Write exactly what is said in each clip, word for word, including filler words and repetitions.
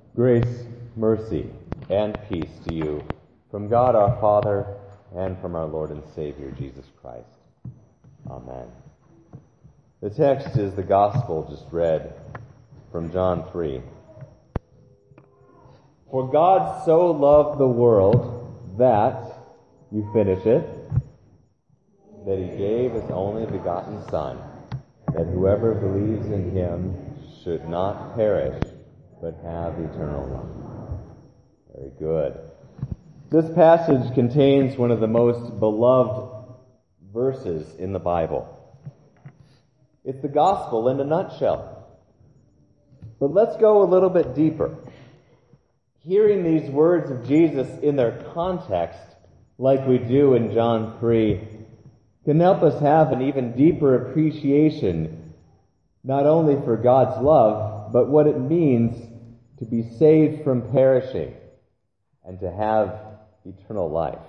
Grace, mercy, and peace to you from God our Father and from our Lord and Savior Jesus Christ. Amen. The text is the gospel just read from John three. For God so loved the world that, you finish it, that he gave his only begotten Son, that whoever believes in him should not perish, but have eternal life. Very good. This passage contains one of the most beloved verses in the Bible. It's the gospel in a nutshell. But let's go a little bit deeper. Hearing these words of Jesus in their context, like we do in John three, can help us have an even deeper appreciation, not only for God's love, but what it means to be saved from perishing and to have eternal life.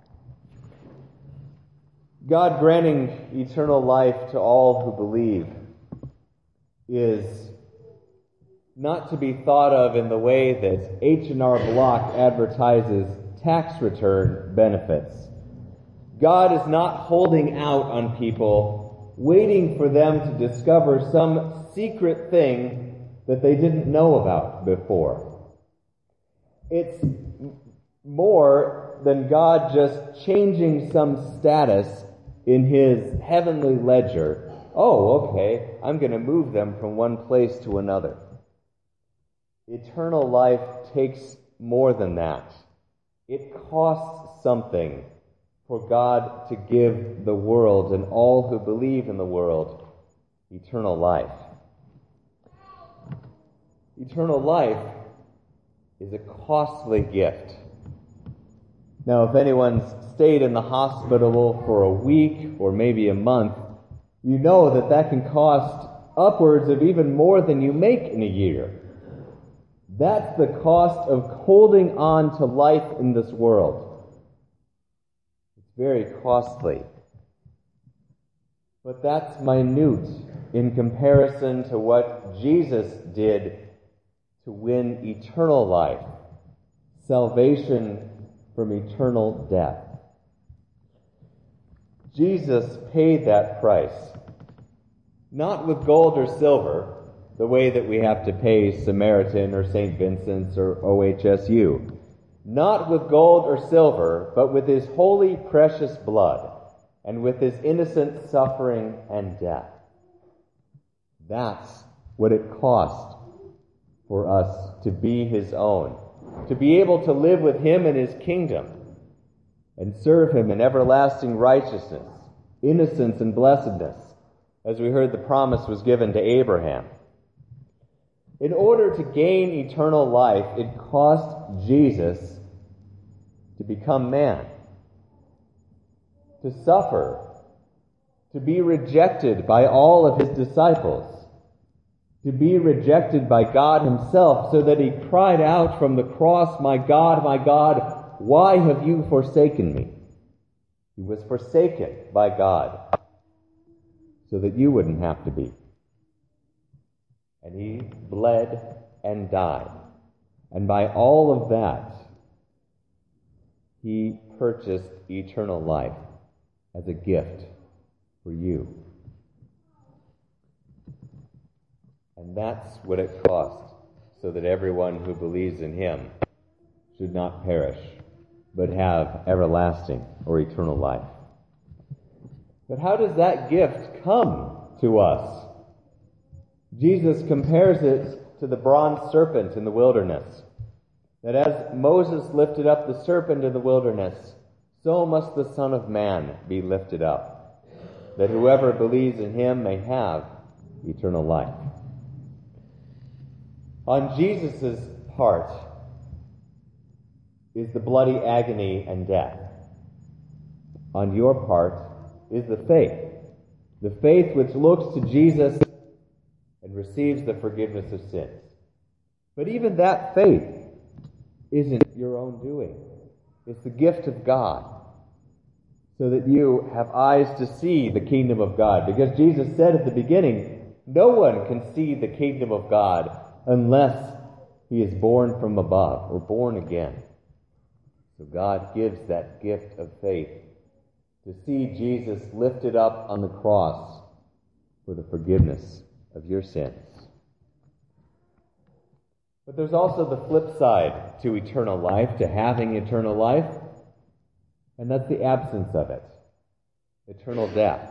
God granting eternal life to all who believe is not to be thought of in the way that H and R Block advertises tax return benefits. God is not holding out on people, waiting for them to discover some secret thing that they didn't know about before. It's more than God just changing some status in his heavenly ledger. Oh, okay, I'm going to move them from one place to another. Eternal life takes more than that. It costs something for God to give the world and all who believe in the world eternal life. Eternal life is a costly gift. Now, if anyone's stayed in the hospital for a week or maybe a month, you know that that can cost upwards of even more than you make in a year. That's the cost of holding on to life in this world. It's very costly. But that's minute in comparison to what Jesus did to win eternal life, salvation from eternal death. Jesus paid that price, not with gold or silver, the way that we have to pay Samaritan or Saint Vincent's or O H S U. Not with gold or silver, but with his holy, precious blood, and with his innocent suffering and death. That's what it cost for us to be his own, to be able to live with him in his kingdom and serve him in everlasting righteousness, innocence, and blessedness, as we heard the promise was given to Abraham. In order to gain eternal life, it cost Jesus to become man, to suffer, to be rejected by all of his disciples, to be rejected by God himself, so that he cried out from the cross, "My God, my God, why have you forsaken me?" He was forsaken by God so that you wouldn't have to be. And he bled and died. And by all of that, he purchased eternal life as a gift for you. And that's what it cost, so that everyone who believes in him should not perish, but have everlasting or eternal life. But how does that gift come to us? Jesus compares it to the bronze serpent in the wilderness, that as Moses lifted up the serpent in the wilderness, so must the Son of Man be lifted up, that whoever believes in him may have eternal life. On Jesus' part is the bloody agony and death. On your part is the faith, the faith which looks to Jesus and receives the forgiveness of sins. But even that faith isn't your own doing. It's the gift of God, so that you have eyes to see the kingdom of God. Because Jesus said at the beginning, no one can see the kingdom of God unless he is born from above, or born again. So God gives that gift of faith to see Jesus lifted up on the cross for the forgiveness of your sins. But there's also the flip side to eternal life, to having eternal life, and that's the absence of it, eternal death.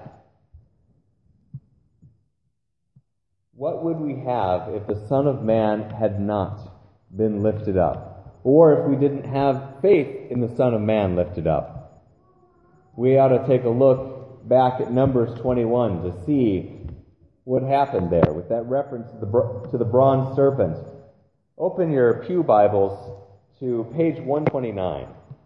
What would we have if the Son of Man had not been lifted up? Or if we didn't have faith in the Son of Man lifted up? We ought to take a look back at Numbers twenty-one to see what happened there with that reference to the, to the bronze serpent. Open your pew Bibles to page one twenty-nine.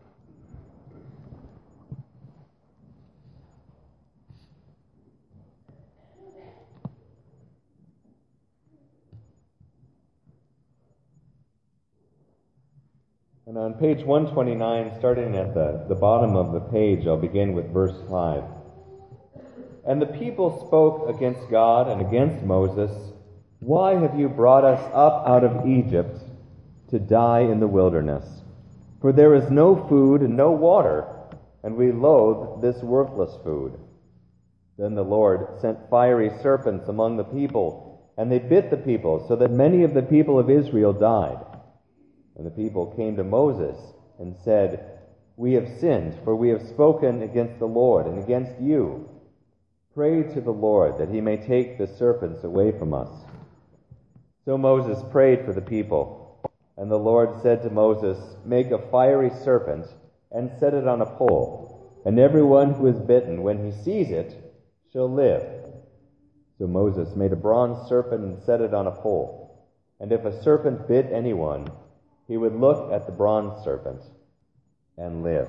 And on page one twenty-nine, starting at the, the bottom of the page, I'll begin with verse five. And the people spoke against God and against Moses, "Why have you brought us up out of Egypt to die in the wilderness? For there is no food and no water, and we loathe this worthless food." Then the Lord sent fiery serpents among the people, and they bit the people, so that many of the people of Israel died. And the people came to Moses and said, "We have sinned, for we have spoken against the Lord and against you. Pray to the Lord that he may take the serpents away from us." So Moses prayed for the people, and the Lord said to Moses, "Make a fiery serpent and set it on a pole, and everyone who is bitten, when he sees it, shall live." So Moses made a bronze serpent and set it on a pole, and if a serpent bit anyone, he would look at the bronze serpent and live.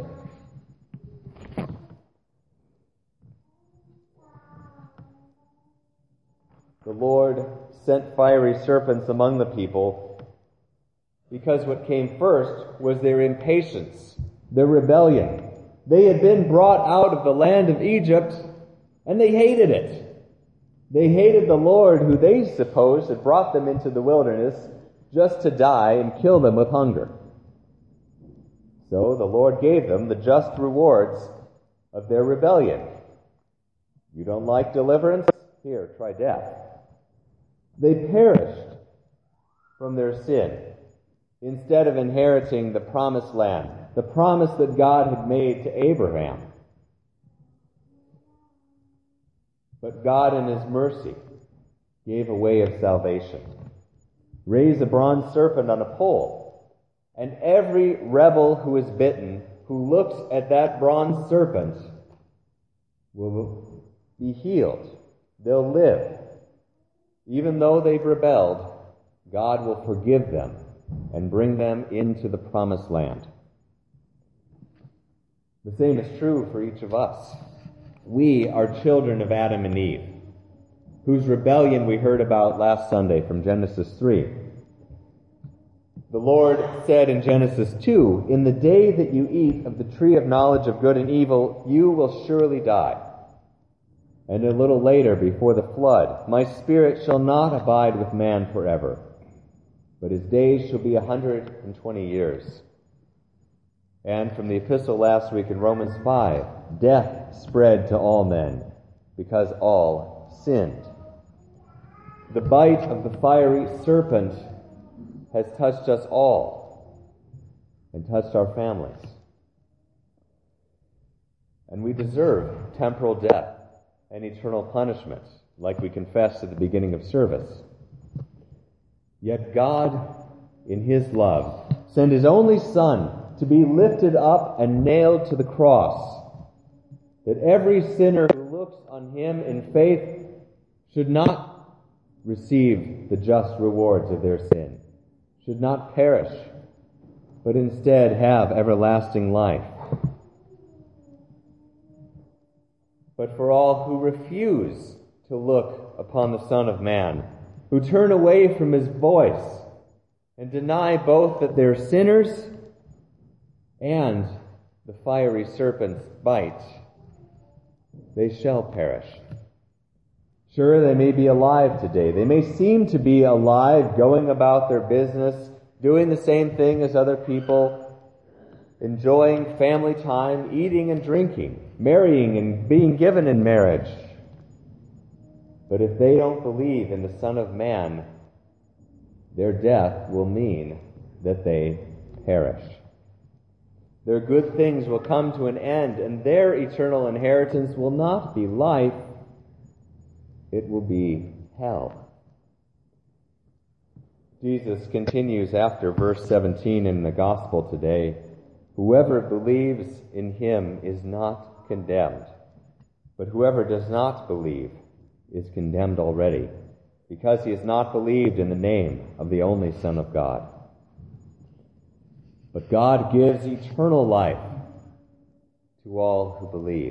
The Lord sent fiery serpents among the people because what came first was their impatience, their rebellion. They had been brought out of the land of Egypt, and they hated it. They hated the Lord, who they supposed had brought them into the wilderness just to die and kill them with hunger. So the Lord gave them the just rewards of their rebellion. You don't like deliverance? Here, try death. They perished from their sin instead of inheriting the promised land, the promise that God had made to Abraham. But God in his mercy gave a way of salvation. Raise a bronze serpent on a pole, and every rebel who is bitten, who looks at that bronze serpent, will be healed. They'll live. Even though they've rebelled, God will forgive them and bring them into the promised land. The same is true for each of us. We are children of Adam and Eve, whose rebellion we heard about last Sunday from Genesis three. The Lord said in Genesis two, "In the day that you eat of the tree of knowledge of good and evil, you will surely die." And a little later, before the flood, "My spirit shall not abide with man forever, but his days shall be a hundred and twenty years." And from the epistle last week in Romans five, "Death spread to all men, because all sinned." The bite of the fiery serpent has touched us all and touched our families. And we deserve temporal death and eternal punishment, like we confessed at the beginning of service. Yet God, in his love, sent his only Son to be lifted up and nailed to the cross, that every sinner who looks on him in faith should not receive the just rewards of their sin, should not perish, but instead have everlasting life. But for all who refuse to look upon the Son of Man, who turn away from his voice and deny both that they're sinners and the fiery serpent's bite, they shall perish. Sure, they may be alive today. They may seem to be alive, going about their business, doing the same thing as other people, enjoying family time, eating and drinking, marrying and being given in marriage. But if they don't believe in the Son of Man, their death will mean that they perish. Their good things will come to an end, and their eternal inheritance will not be life, it will be hell. Jesus continues after verse seventeen in the gospel today, "Whoever believes in him is not condemned, but whoever does not believe is condemned already, because he has not believed in the name of the only Son of God. But God gives eternal life to all who believe."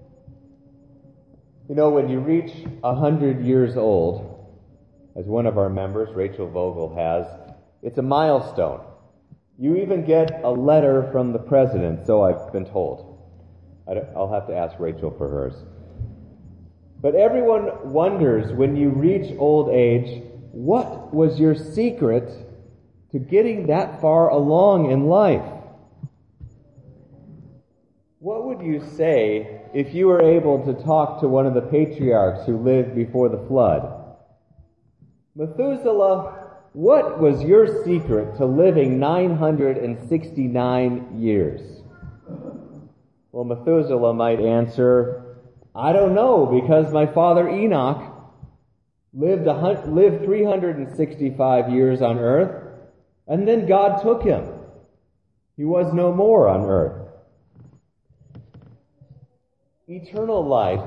You know, when you reach a hundred years old, as one of our members, Rachel Vogel, has, it's a milestone. You even get a letter from the president, so I've been told. I'll have to ask Rachel for hers. But everyone wonders, when you reach old age, what was your secret to getting that far along in life? What would you say if you were able to talk to one of the patriarchs who lived before the flood? "Methuselah, what was your secret to living nine hundred sixty-nine years?" Well, Methuselah might answer, "I don't know, because my father Enoch lived, a, lived three hundred sixty-five years on earth, and then God took him. He was no more on earth." Eternal life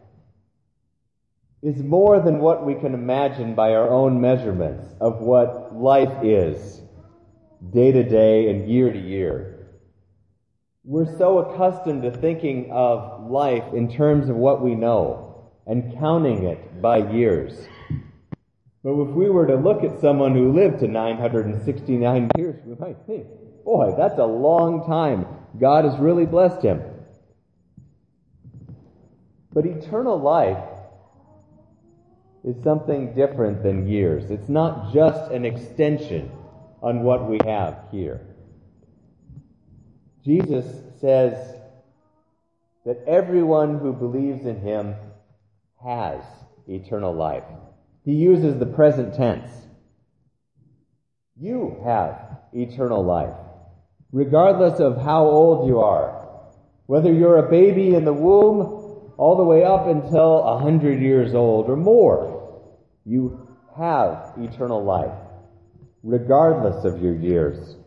is more than what we can imagine by our own measurements of what life is, day to day and year to year. We're so accustomed to thinking of life in terms of what we know and counting it by years. But if we were to look at someone who lived to nine hundred sixty-nine years, we might think, boy, that's a long time. God has really blessed him. But eternal life is something different than years. It's not just an extension on what we have here. Jesus says that everyone who believes in him has eternal life. He uses the present tense. You have eternal life, regardless of how old you are. Whether you're a baby in the womb, all the way up until a hundred years old or more, you have eternal life, regardless of your years.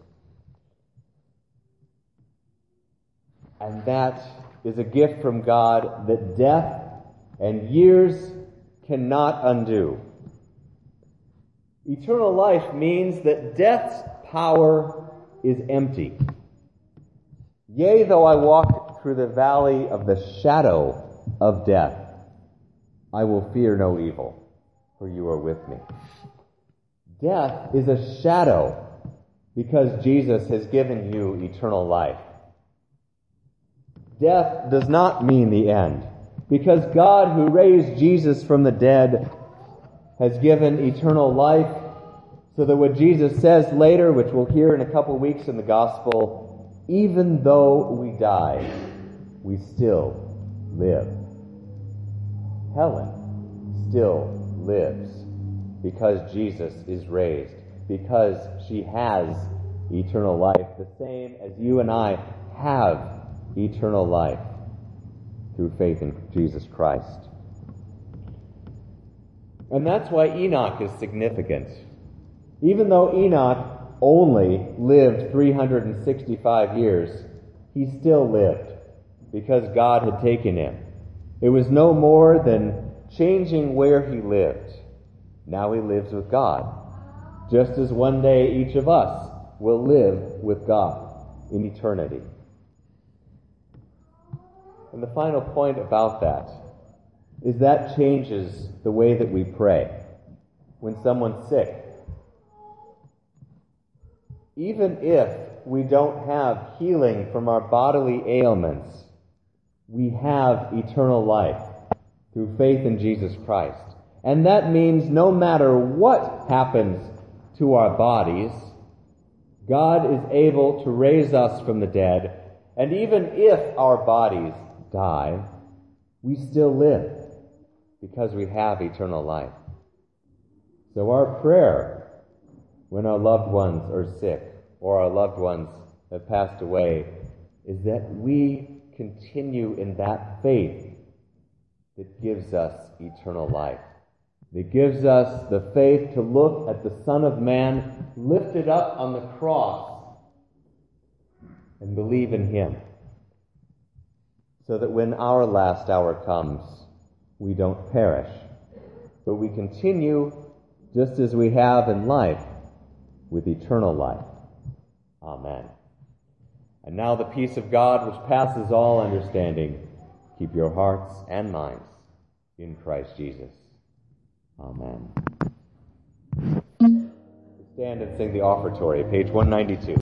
And that is a gift from God that death and years cannot undo. Eternal life means that death's power is empty. Yea, though I walk through the valley of the shadow of death, I will fear no evil, for you are with me. Death is a shadow because Jesus has given you eternal life. Death does not mean the end, because God, who raised Jesus from the dead, has given eternal life, so that what Jesus says later, which we'll hear in a couple of weeks in the gospel, even though we die, we still live. Helen still lives because Jesus is raised, because she has eternal life, the same as you and I have eternal life through faith in Jesus Christ. And that's why Enoch is significant. Even though Enoch only lived three hundred sixty-five years, he still lived because God had taken him. It was no more than changing where he lived. Now he lives with God, just as one day each of us will live with God in eternity. And the final point about that is that changes the way that we pray when someone's sick. Even if we don't have healing from our bodily ailments, we have eternal life through faith in Jesus Christ. And that means no matter what happens to our bodies, God is able to raise us from the dead, and even if our bodies die, we still live because we have eternal life. So our prayer when our loved ones are sick or our loved ones have passed away is that we continue in that faith that gives us eternal life. That gives us the faith to look at the Son of Man lifted up on the cross and believe in him, so that when our last hour comes, we don't perish, but we continue just as we have in life, with eternal life. Amen. And now the peace of God, which passes all understanding, keep your hearts and minds in Christ Jesus. Amen. Stand and sing the offertory, page one ninety-two.